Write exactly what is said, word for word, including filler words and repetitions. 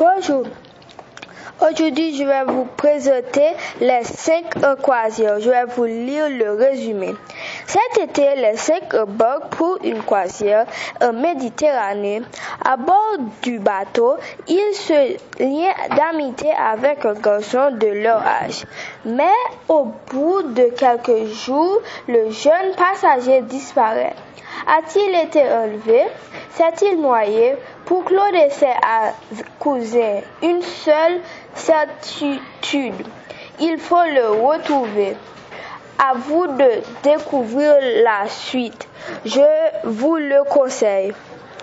Bonjour. Aujourd'hui, je vais vous présenter les cinq croisières. Je vais vous lire le résumé. Cet été, les cinq embarquent pour une croisière en Méditerranée. À bord du bateau, ils se lient d'amitié avec un garçon de leur âge. Mais au bout de quelques jours, le jeune passager disparaît. A-t-il été enlevé? S'est-il noyé? Pour Claude et ses cousins, une seule certitude, il faut le retrouver. À vous de découvrir la suite. Je vous le conseille.